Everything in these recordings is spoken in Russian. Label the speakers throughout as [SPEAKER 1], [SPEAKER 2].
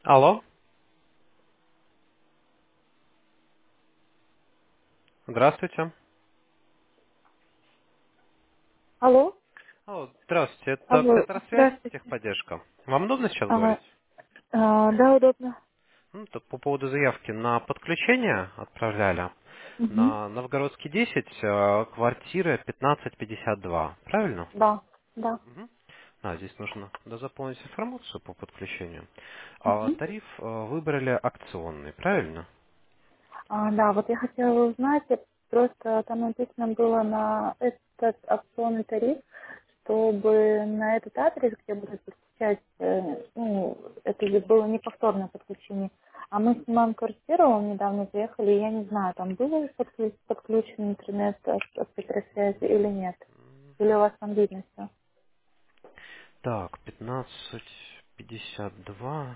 [SPEAKER 1] Алло, здравствуйте.
[SPEAKER 2] Алло,
[SPEAKER 1] Алло, здравствуйте, это
[SPEAKER 2] алло,
[SPEAKER 1] Центр связи,
[SPEAKER 2] здравствуйте.
[SPEAKER 1] техподдержка. Вам удобно сейчас
[SPEAKER 2] А,
[SPEAKER 1] говорить?
[SPEAKER 2] да, удобно.
[SPEAKER 1] Тут по поводу заявки на подключение отправляли.
[SPEAKER 2] Угу.
[SPEAKER 1] На Новгородский 10, квартира 1552. Правильно?
[SPEAKER 2] Да, да.
[SPEAKER 1] Мгм. Да, здесь нужно дозаполнить информацию по подключению.
[SPEAKER 2] Угу.
[SPEAKER 1] Тариф выбрали акционный, правильно?
[SPEAKER 2] Да, вот я хотела узнать, просто там написано было на этот опционный тариф, чтобы на этот адрес, где будут подключать, это же было не повторное подключение. А мы снимаем квартиру, недавно заехали, и я не знаю, там было подключен интернет от связи или нет. Или у вас там видно все?
[SPEAKER 1] Так, 1552.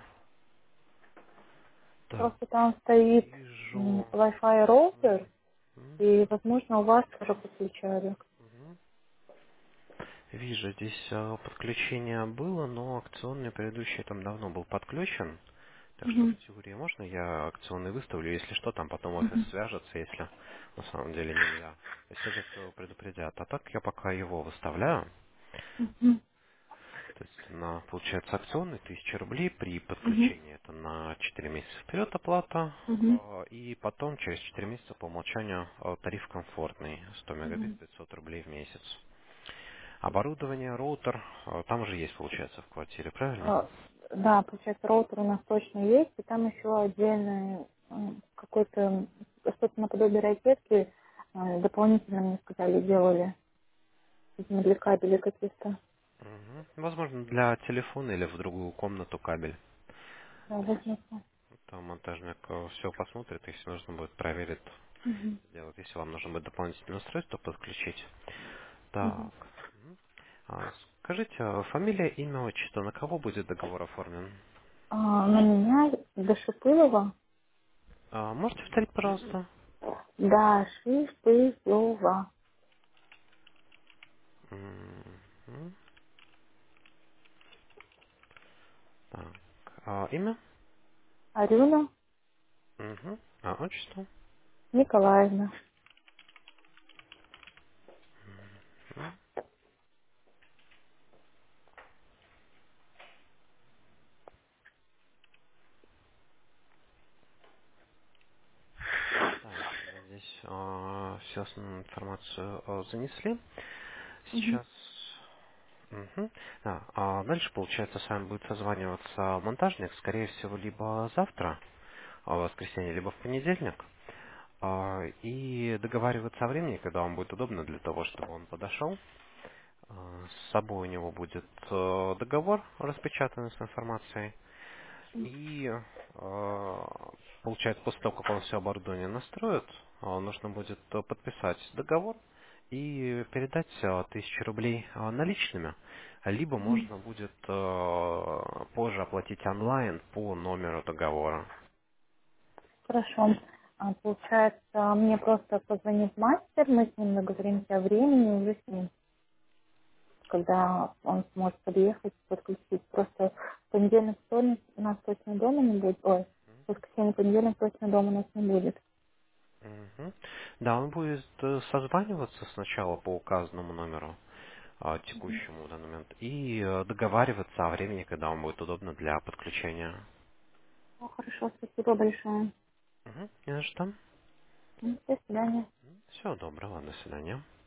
[SPEAKER 1] Так,
[SPEAKER 2] Просто там стоит
[SPEAKER 1] вижу.
[SPEAKER 2] Wi-Fi роутер,
[SPEAKER 1] М,
[SPEAKER 2] и, возможно, у вас тоже подключали.
[SPEAKER 1] мгм. Вижу, здесь подключение было, но акционный предыдущий там давно был подключен. Так что в
[SPEAKER 2] Мгм.
[SPEAKER 1] теории можно, я акционный выставлю, если что, там потом офис
[SPEAKER 2] Мгм.
[SPEAKER 1] свяжется, если на самом деле нельзя. То есть это предупредят. А так я пока его выставляю.
[SPEAKER 2] Мгм.
[SPEAKER 1] То есть получается акционный 1000 рублей при
[SPEAKER 2] Мгм.
[SPEAKER 1] подключении. Это на 4 месяца вперед оплата.
[SPEAKER 2] Мгм.
[SPEAKER 1] И потом через 4 месяца по умолчанию тариф комфортный. 100 мегабит
[SPEAKER 2] Мгм.
[SPEAKER 1] 500 рублей в месяц. Оборудование, роутер, там уже есть, получается, в квартире, правильно?
[SPEAKER 2] А, Да, получается, роутер у нас точно есть, и там еще отдельный какой-то, что-то наподобие розетки, дополнительно, мне сказали, делали, видимо, для кабелей каких-то.
[SPEAKER 1] Мгм. Возможно, для телефона или в другую комнату кабель.
[SPEAKER 2] Да,
[SPEAKER 1] То есть
[SPEAKER 2] возможно.
[SPEAKER 1] там монтажник все посмотрит, если нужно будет проверить,
[SPEAKER 2] Мгм.
[SPEAKER 1] сделать. Если вам нужно будет дополнительное устройство подключить.
[SPEAKER 2] Мгм.
[SPEAKER 1] Так. Скажите, фамилия, имя, отчество, на кого будет договор оформлен?
[SPEAKER 2] На меня Дашипылова,
[SPEAKER 1] Можете повторить, пожалуйста?
[SPEAKER 2] Дашипылова,
[SPEAKER 1] Мгм. Так. Имя?
[SPEAKER 2] Арюна
[SPEAKER 1] Мгм. Отчество?
[SPEAKER 2] Николаевна.
[SPEAKER 1] Мгм. Так, мы здесь всю основную информацию занесли.
[SPEAKER 2] Мгм.
[SPEAKER 1] Сейчас. Мгм. Да, дальше, получается, с вами будет созваниваться монтажник, скорее всего, либо завтра, в воскресенье, либо в понедельник. И договариваться о времени, когда вам будет удобно для того, чтобы он подошел. С собой у него будет договор распечатанный с информацией. И получается, после того, как он все оборудование настроит, нужно будет подписать договор и передать 1000 рублей наличными. Либо
[SPEAKER 2] Мгм.
[SPEAKER 1] можно будет позже оплатить онлайн по номеру договора.
[SPEAKER 2] Хорошо. Получается, мне просто позвонит мастер, мы с ним договоримся о времени, уже с ним, когда он сможет подъехать, подключить. Просто в понедельник, вторник у нас точно дома не будет. Ой, в воскресенье, понедельник точно дома у нас не будет.
[SPEAKER 1] Мгм. Да, он будет созваниваться сначала по указанному номеру, текущему в данный момент, и договариваться о времени, когда вам будет удобно для подключения.
[SPEAKER 2] Ну, хорошо, спасибо большое.
[SPEAKER 1] Не за что.
[SPEAKER 2] До свидания.
[SPEAKER 1] Всего доброго, до свидания.